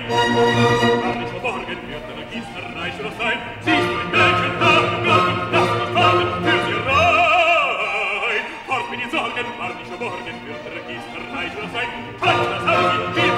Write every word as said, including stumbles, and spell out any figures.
War nicht verborgen, wird der Gießerei schon noch sein. Siehst du ein Mädchen da, Gott, lass mich warten für sie rein. Fort mit die Sorgen, war nicht verborgen, wird der Gießerei schon noch sein. Halt, das haben sie,